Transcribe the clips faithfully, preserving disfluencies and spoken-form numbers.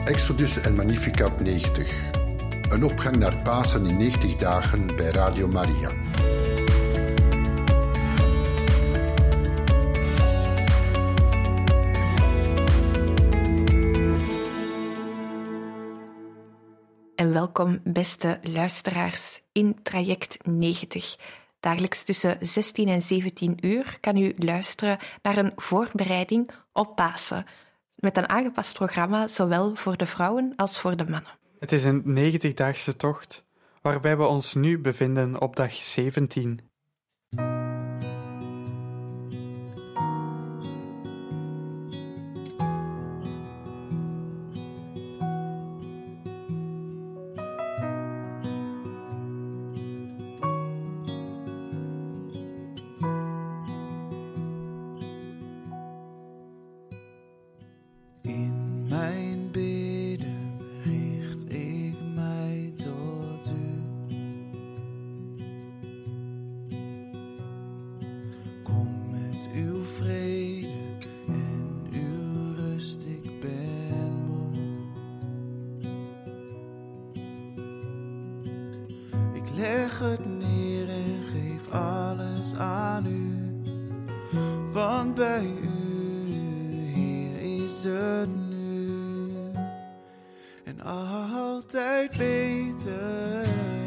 Exodus en Magnificat negentig. Een opgang naar Pasen in negentig dagen bij Radio Maria. En welkom, beste luisteraars, in traject negentig. Dagelijks tussen zestien en zeventien uur kan u luisteren naar een voorbereiding op Pasen, met een aangepast programma zowel voor de vrouwen als voor de mannen. Het is een negentigdaagse tocht, waarbij we ons nu bevinden op dag zeventien. Leg het neer en geef alles aan u, want bij u, Heer, is het nu en altijd beter,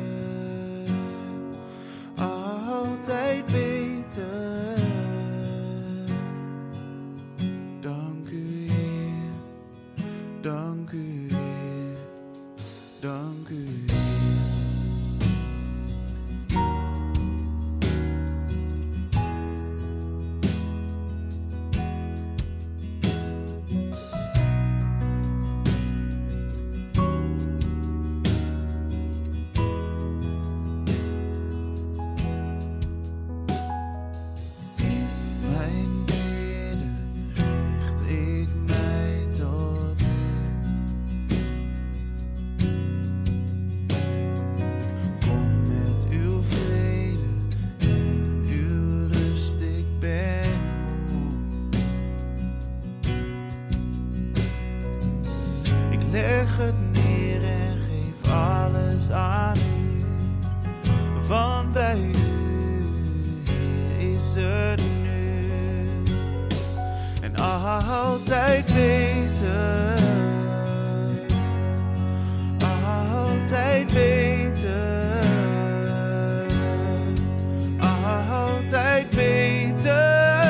altijd beter. Dank u, Heer, dank u, Heer, dank u, Heer. Leg het neer en geef alles aan u, want bij u, Heer, is het nu en altijd beter, altijd beter, altijd beter.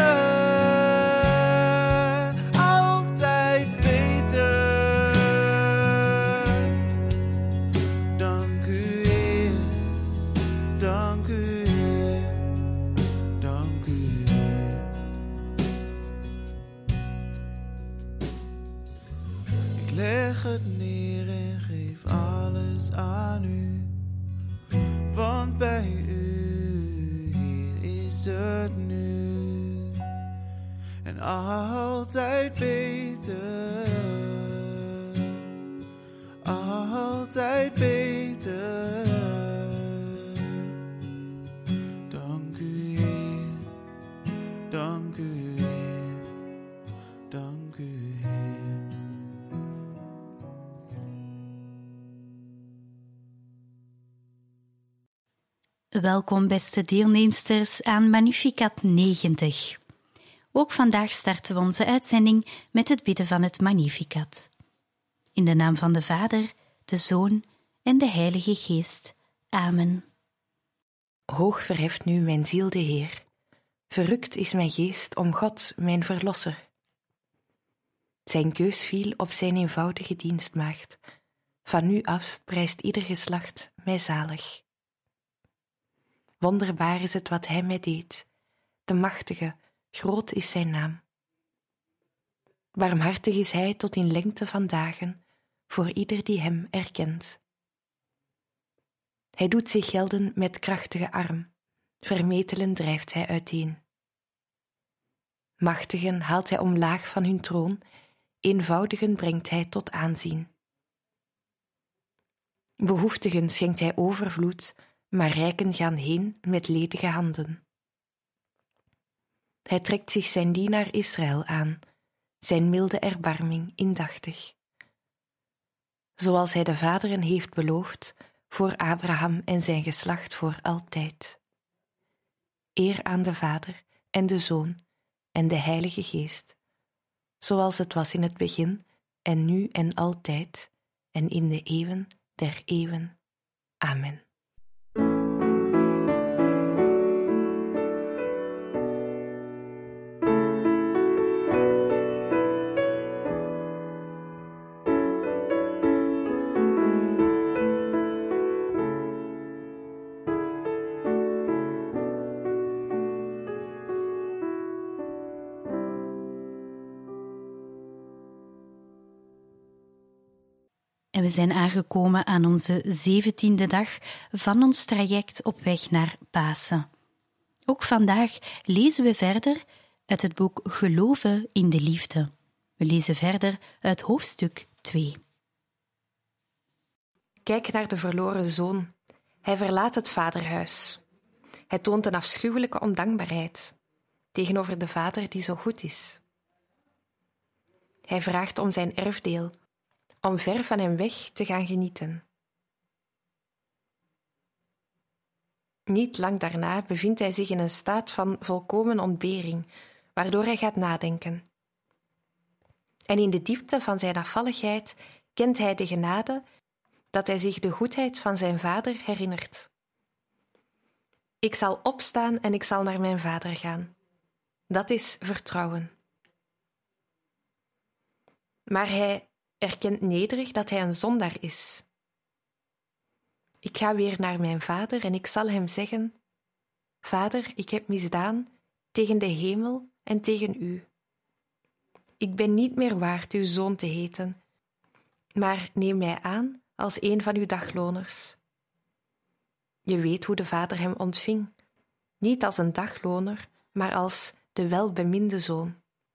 Leg het neer en geef alles aan u, want bij u, Heer, is het nu en altijd beter, altijd beter. Dank u, Heer, dank u, Heer, dank u, Heer. Welkom, beste deelnemsters, aan Magnificat negentig. Ook vandaag starten we onze uitzending met het bidden van het Magnificat. In de naam van de Vader, de Zoon en de Heilige Geest. Amen. Hoog verheft nu mijn ziel de Heer. Verrukt is mijn geest om God, mijn Verlosser. Zijn keus viel op zijn eenvoudige dienstmaagd. Van nu af prijst ieder geslacht mij zalig. Wonderbaar is het wat hij mij deed. De machtige, groot is zijn naam. Barmhartig is hij tot in lengte van dagen, voor ieder die hem erkent. Hij doet zich gelden met krachtige arm, vermetelen drijft hij uiteen. Machtigen haalt hij omlaag van hun troon, eenvoudigen brengt hij tot aanzien. Behoeftigen schenkt hij overvloed, maar rijken gaan heen met ledige handen. Hij trekt zich zijn dienaar Israël aan, zijn milde erbarming indachtig. zoals hij de vaderen heeft beloofd, voor Abraham en zijn geslacht voor altijd. Eer aan de Vader en de Zoon en de Heilige Geest, zoals het was in het begin en nu en altijd en in de eeuwen der eeuwen. Amen. En we zijn aangekomen aan onze zeventiende dag van ons traject op weg naar Pasen. Ook vandaag lezen we verder uit het boek Geloven in de Liefde. We lezen verder uit hoofdstuk twee. Kijk naar de verloren zoon. Hij verlaat het vaderhuis. Hij toont een afschuwelijke ondankbaarheid tegenover de vader die zo goed is. Hij vraagt om zijn erfdeel, om ver van hem weg te gaan genieten. Niet lang daarna bevindt hij zich in een staat van volkomen ontbering, waardoor hij gaat nadenken. En in de diepte van zijn afvalligheid kent hij de genade dat hij zich de goedheid van zijn vader herinnert. Ik zal opstaan en ik zal naar mijn vader gaan. Dat is vertrouwen. Maar hij erkent nederig dat hij een zondaar is. Ik ga weer naar mijn vader en ik zal hem zeggen: Vader, ik heb misdaan tegen de hemel en tegen u. Ik ben niet meer waard uw zoon te heten, maar neem mij aan als een van uw dagloners. Je weet hoe de vader hem ontving, niet als een dagloner, maar als de welbeminde zoon.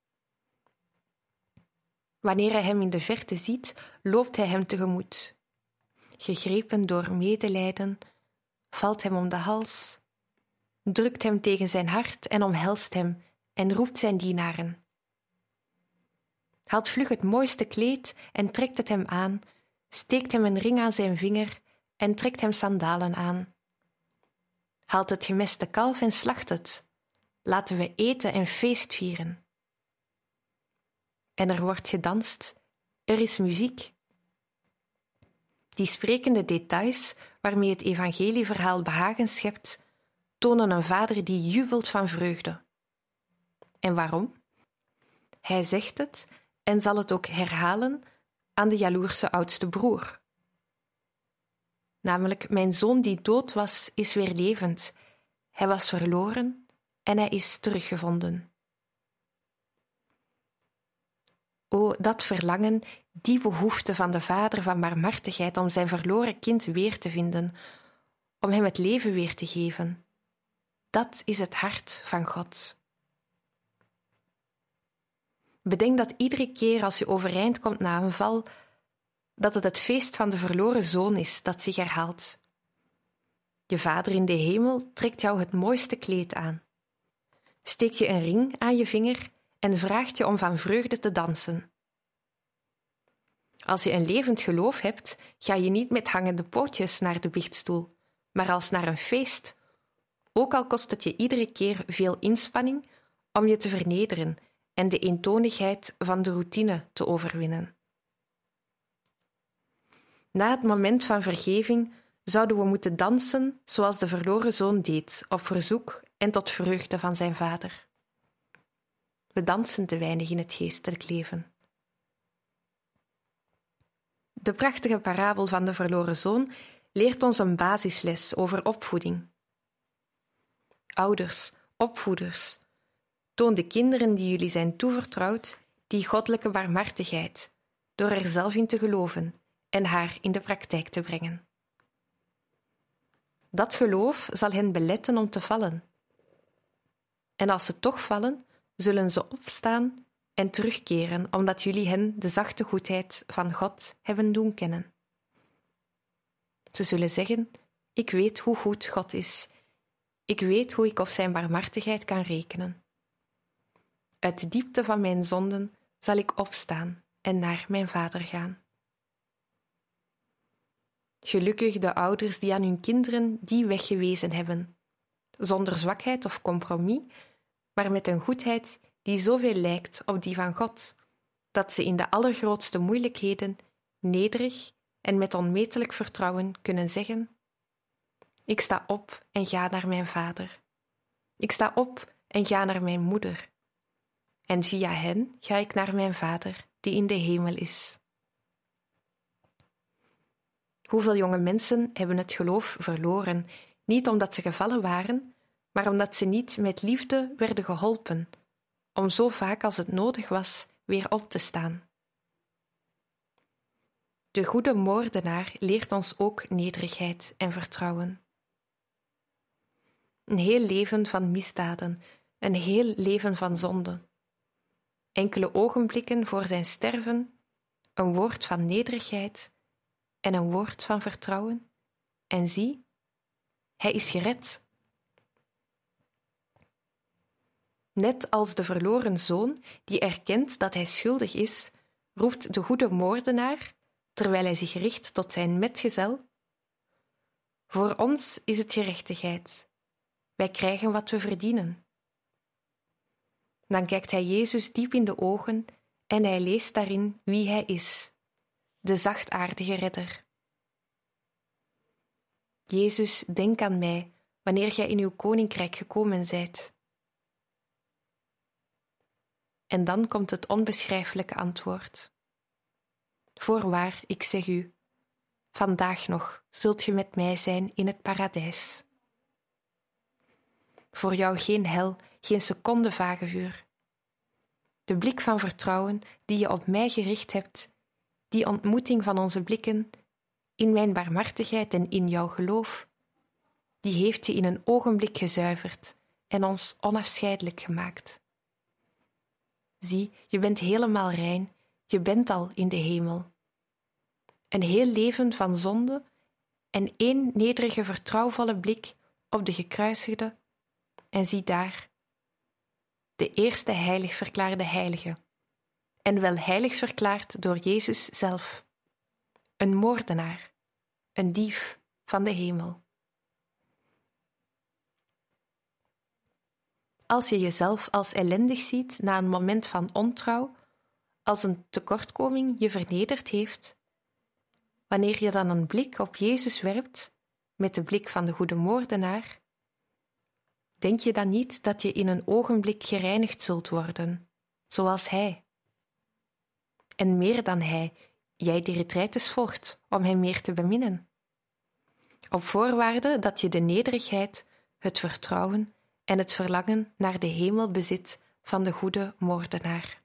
Wanneer hij hem in de verte ziet, loopt hij hem tegemoet. Gegrepen door medelijden, valt hem om de hals, drukt hem tegen zijn hart en omhelst hem en roept zijn dienaren. Haalt vlug het mooiste kleed en trekt het hem aan, steekt hem een ring aan zijn vinger en trekt hem sandalen aan. Haalt het gemeste kalf en slacht het. Laten we eten en feest vieren. En er wordt gedanst, er is muziek. Die sprekende details waarmee het evangelieverhaal behagen schept, tonen een vader die jubelt van vreugde. En waarom? Hij zegt het en zal het ook herhalen aan de jaloerse oudste broer. Namelijk, mijn zoon die dood was, is weer levend. Hij was verloren en hij is teruggevonden. O, dat verlangen, die behoefte van de vader van barmhartigheid om zijn verloren kind weer te vinden, om hem het leven weer te geven. Dat is het hart van God. Bedenk dat iedere keer als je overeind komt na een val, dat het het feest van de verloren zoon is dat zich herhaalt. Je vader in de hemel trekt jou het mooiste kleed aan, steekt je een ring aan je vinger en vraagt je om van vreugde te dansen. Als je een levend geloof hebt, ga je niet met hangende pootjes naar de biechtstoel, maar als naar een feest, ook al kost het je iedere keer veel inspanning om je te vernederen en de eentonigheid van de routine te overwinnen. Na het moment van vergeving zouden we moeten dansen zoals de verloren zoon deed, op verzoek en tot vreugde van zijn vader. We dansen te weinig in het geestelijk leven. De prachtige parabel van de verloren zoon leert ons een basisles over opvoeding. Ouders, opvoeders, toon de kinderen die jullie zijn toevertrouwd die goddelijke barmhartigheid, door er zelf in te geloven en haar in de praktijk te brengen. Dat geloof zal hen beletten om te vallen. En als ze toch vallen, zullen ze opstaan en terugkeren, omdat jullie hen de zachte goedheid van God hebben doen kennen. Ze zullen zeggen: ik weet hoe goed God is. Ik weet hoe ik op zijn barmhartigheid kan rekenen. Uit de diepte van mijn zonden zal ik opstaan en naar mijn vader gaan. Gelukkig de ouders die aan hun kinderen die weg gewezen hebben, zonder zwakheid of compromis, maar met een goedheid die zoveel lijkt op die van God, dat ze in de allergrootste moeilijkheden nederig en met onmetelijk vertrouwen kunnen zeggen: ik sta op en ga naar mijn vader. Ik sta op en ga naar mijn moeder. En via hen ga ik naar mijn vader die in de hemel is. Hoeveel jonge mensen hebben het geloof verloren, niet omdat ze gevallen waren, maar omdat ze niet met liefde werden geholpen, om zo vaak als het nodig was weer op te staan. De goede moordenaar leert ons ook nederigheid en vertrouwen. Een heel leven van misdaden, een heel leven van zonde. Enkele ogenblikken voor zijn sterven, een woord van nederigheid en een woord van vertrouwen. En zie, hij is gered. Net als de verloren zoon die erkent dat hij schuldig is, roept de goede moordenaar, terwijl hij zich richt tot zijn metgezel: voor ons is het gerechtigheid. Wij krijgen wat we verdienen. Dan kijkt hij Jezus diep in de ogen en hij leest daarin wie hij is, de zachtaardige redder. Jezus, denk aan mij wanneer gij in uw koninkrijk gekomen zijt. En dan komt het onbeschrijfelijke antwoord: voorwaar, ik zeg u, vandaag nog zult ge met mij zijn in het paradijs. Voor jou geen hel, geen seconde vagevuur. De blik van vertrouwen die je op mij gericht hebt, die ontmoeting van onze blikken, in mijn barmhartigheid en in jouw geloof, die heeft je in een ogenblik gezuiverd en ons onafscheidelijk gemaakt. Zie, je bent helemaal rein, je bent al in de hemel. Een heel leven van zonde en één nederige vertrouwvolle blik op de gekruisigde, en zie daar, de eerste heilig verklaarde heilige, en wel heilig verklaard door Jezus zelf, een moordenaar, een dief van de hemel. Als je jezelf als ellendig ziet na een moment van ontrouw, als een tekortkoming je vernederd heeft, wanneer je dan een blik op Jezus werpt, met de blik van de goede moordenaar, denk je dan niet dat je in een ogenblik gereinigd zult worden, zoals Hij? En meer dan Hij, jij die retretes volgt om Hem meer te beminnen. Op voorwaarde dat je de nederigheid, het vertrouwen en het verlangen naar de hemel bezit van de goede moordenaar.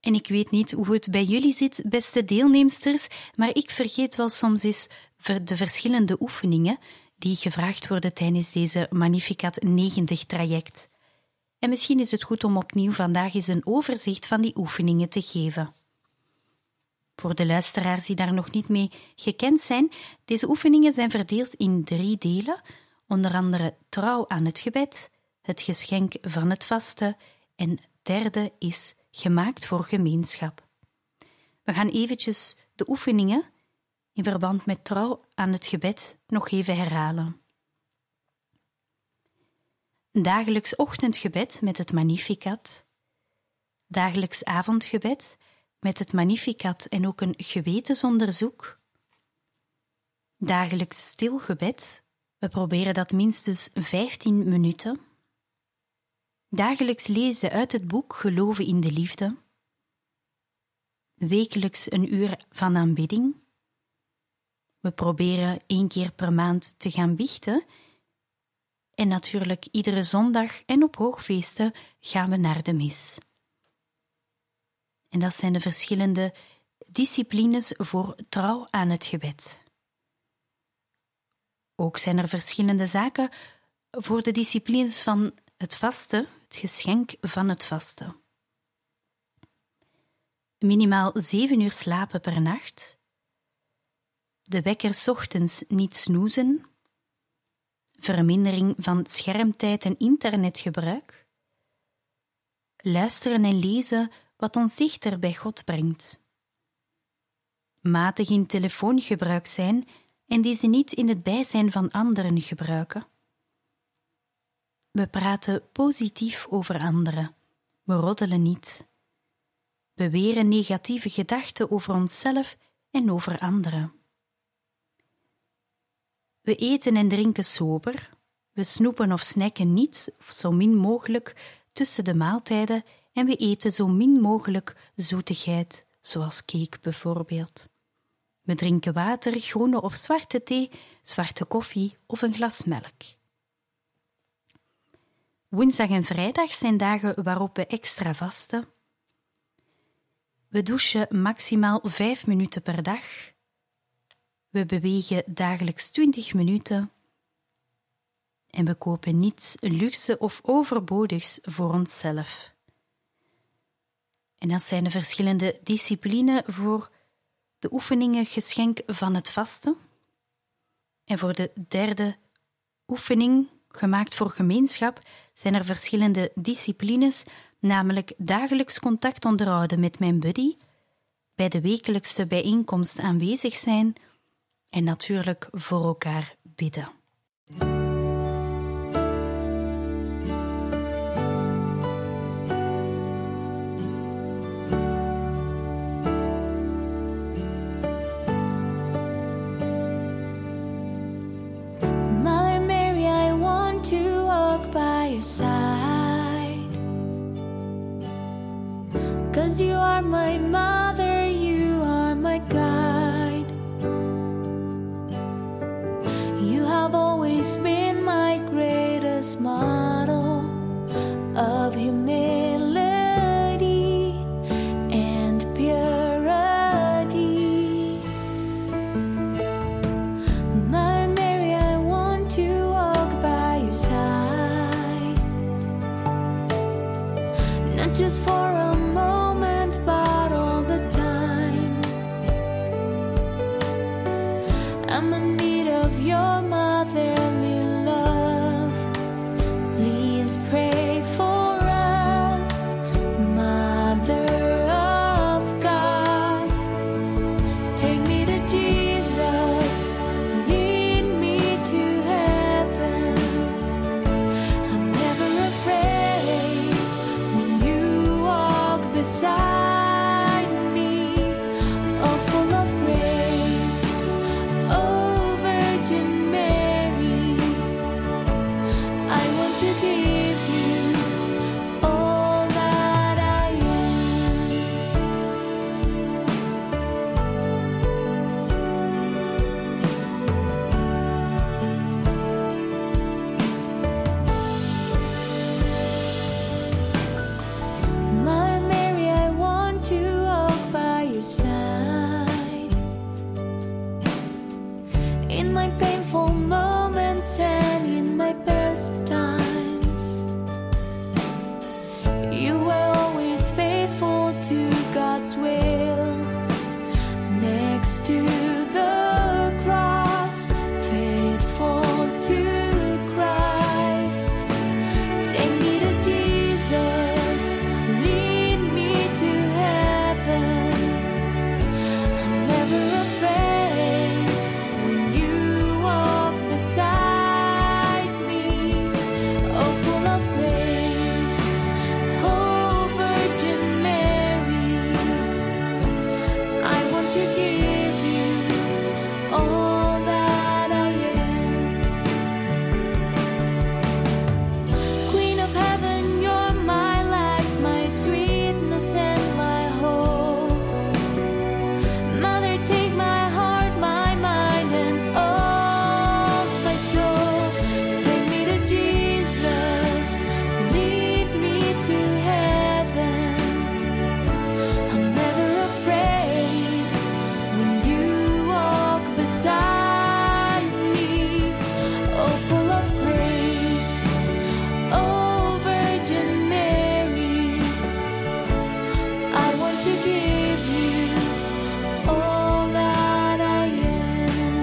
En ik weet niet hoe het bij jullie zit, beste deelnemsters, maar ik vergeet wel soms eens de verschillende oefeningen die gevraagd worden tijdens deze Magnificat negentig traject. En misschien is het goed om opnieuw vandaag eens een overzicht van die oefeningen te geven. Voor de luisteraars die daar nog niet mee gekend zijn, deze oefeningen zijn verdeeld in drie delen, onder andere trouw aan het gebed, het geschenk van het vasten en het derde is gemaakt voor gemeenschap. We gaan eventjes de oefeningen in verband met trouw aan het gebed nog even herhalen. Dagelijks ochtendgebed met het Magnificat, dagelijks avondgebed met het Magnificat en ook een gewetensonderzoek, dagelijks stilgebed, we proberen dat minstens vijftien minuten, dagelijks lezen uit het boek Geloven in de Liefde, wekelijks een uur van aanbidding, we proberen één keer per maand te gaan biechten en natuurlijk iedere zondag en op hoogfeesten gaan we naar de mis. En dat zijn de verschillende disciplines voor trouw aan het gebed. Ook zijn er verschillende zaken voor de disciplines van het vasten, het geschenk van het vasten. Minimaal zeven uur slapen per nacht, de wekker 's ochtends niet snoezen, vermindering van schermtijd en internetgebruik, luisteren en lezen wat ons dichter bij God brengt, matig in telefoongebruik zijn en deze niet in het bijzijn van anderen gebruiken. We praten positief over anderen, we roddelen niet. We weren negatieve gedachten over onszelf en over anderen. We eten en drinken sober, we snoepen of snacken niet of zo min mogelijk tussen de maaltijden en we eten zo min mogelijk zoetigheid, zoals cake bijvoorbeeld. We drinken water, groene of zwarte thee, zwarte koffie of een glas melk. Woensdag en vrijdag zijn dagen waarop we extra vasten. We douchen maximaal vijf minuten per dag. We bewegen dagelijks twintig minuten. En we kopen niets luxe of overbodigs voor onszelf. En dat zijn de verschillende disciplines voor de oefeningen geschenk van het vasten. En voor de derde oefening, gemaakt voor gemeenschap, zijn er verschillende disciplines, namelijk dagelijks contact onderhouden met mijn buddy, bij de wekelijkse bijeenkomst aanwezig zijn en natuurlijk voor elkaar bidden. You are my mother, you are my guide. You have always been my greatest model of humility and purity. Mother Mary, I want to walk by your side, not just for a I'm in need of your motherly love. Please pray for us, Mother of God. Take me to Jesus, lead me to heaven. I'm never afraid when you walk beside me. Oh, full of grace. Oh, Virgin Mary, in my painful moments and in my best times. You were always faithful to God's will. Next to the cross, faithful to Christ. Take me to Jesus, lead me to heaven. I'm never afraid when you walk beside me. Oh, full of grace, oh Virgin Mary, I want to give you all that I am. Queen of heaven, you're my life, my sweetness and my hope. Mother, take my heart, my mind, and all my soul. Take me to Jesus, lead me to heaven. I'm never afraid when you walk beside me. Oh, full of grace, oh Virgin Mary, I want to give you all that I am.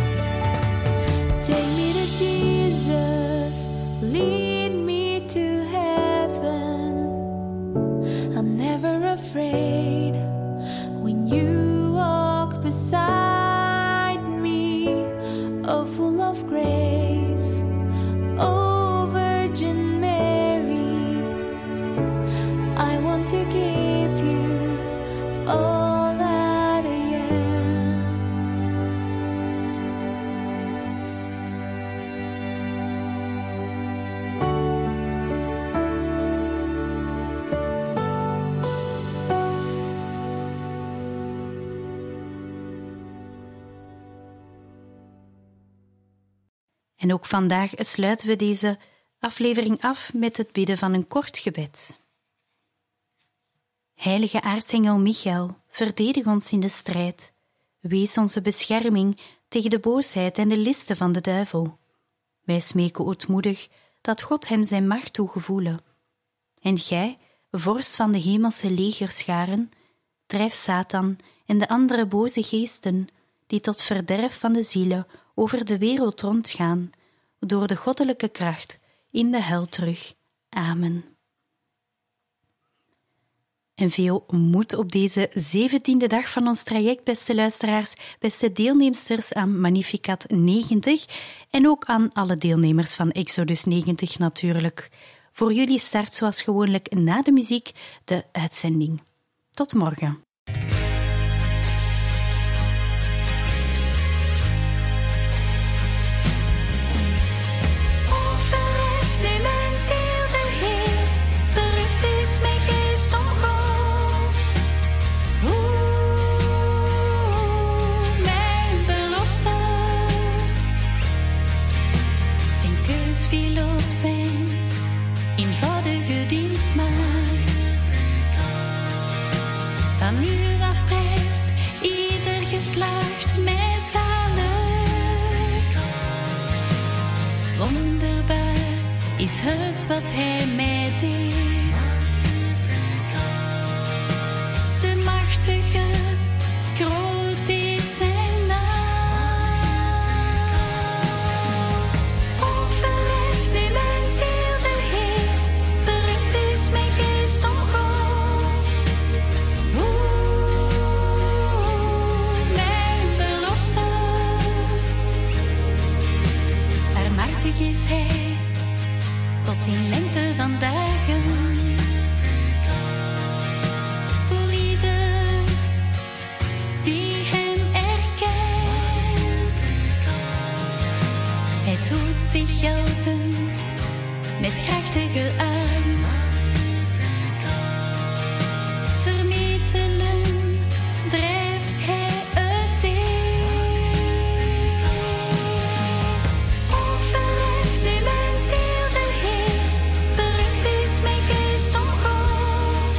Take me to Jesus, lead me to heaven. I'm never afraid when you walk beside me. Oh, full of grace, oh Virgin Mary, I want to give you all that I am. En ook vandaag sluiten we deze aflevering af met het bidden van een kort gebed. Heilige aartsengel Michael, verdedig ons in de strijd. Wees onze bescherming tegen de boosheid en de listen van de duivel. Wij smeken ootmoedig dat God hem zijn macht toegevoelen. En gij, vorst van de hemelse legerscharen, drijf Satan en de andere boze geesten, die tot verderf van de zielen over de wereld rondgaan, door de goddelijke kracht in de hel terug. Amen. En veel moed op deze zeventiende dag van ons traject, beste luisteraars, beste deelnemsters aan Magnificat negentig en ook aan alle deelnemers van Exodus negentig natuurlijk. Voor jullie start zoals gewoonlijk na de muziek de uitzending. Tot morgen. Overleeft nu mijn ziel de Heer, verrukt is mijn geest om God. Oeh, mijn verlosser. Zijn keus viel op zijn eenvoudige dienstmaagd. Van uur af prijst ieder geslacht mij zalig. Wonderbaar is het wat hij mij deed. De machtige, groot is zijn naam. Overleeft nu mijn ziel de Heer, verrukt is mijn geest om God. Oeh, mijn verlosser. Barmhartig is hij, tot in lengte van dagen. Voor ieder die hem erkent. Hij doet zich gelden met krachtige arm. Vermetelen drijft hij uiteen. Overleeft nu mijn ziel de Heer, verrukt is mijn geest om God.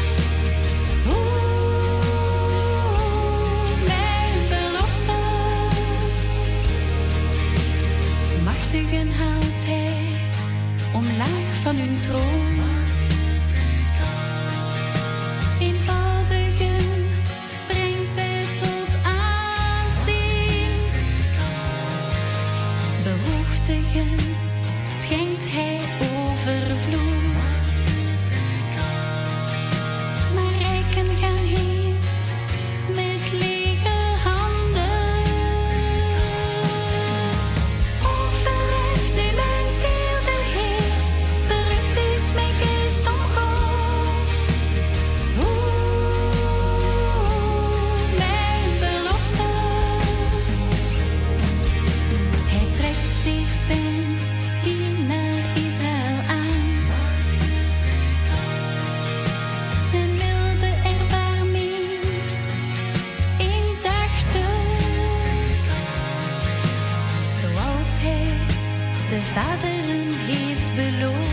Oeh, mijn verlosser. zegen schenkt hij overvloed. Maar rijken gaan heen met lege handen. Overleeft nu mijn ziel de Heer, verrukt is mijn geest om God. Oeh, mijn verlosser. Hij trekt zich zijn dienaar Israël aan. Zijn milde erbarming indachtig. Zoals hij de vaderen heeft beloofd.